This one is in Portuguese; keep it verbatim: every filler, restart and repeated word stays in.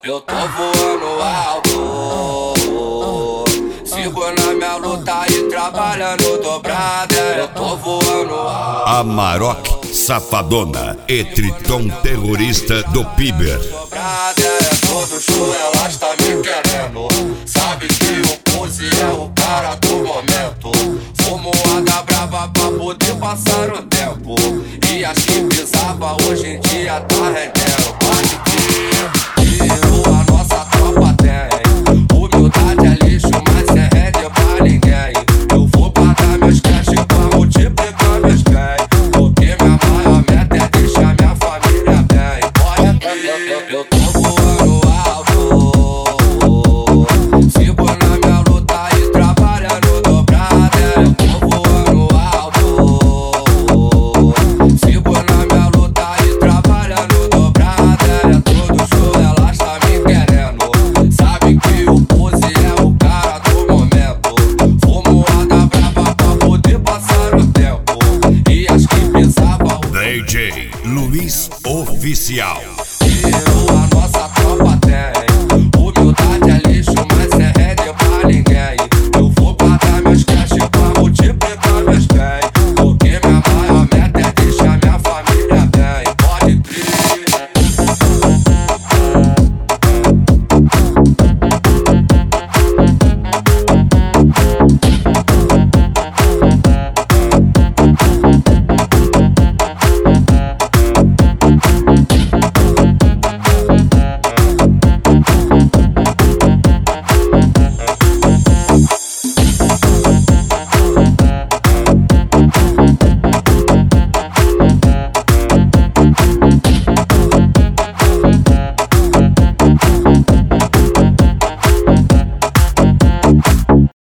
Eu tô voando alto, sigo na minha luta e trabalhando dobrada. Eu tô voando alto. Amarok, Safadona e Triton Terrorista do Piber. Dobrada.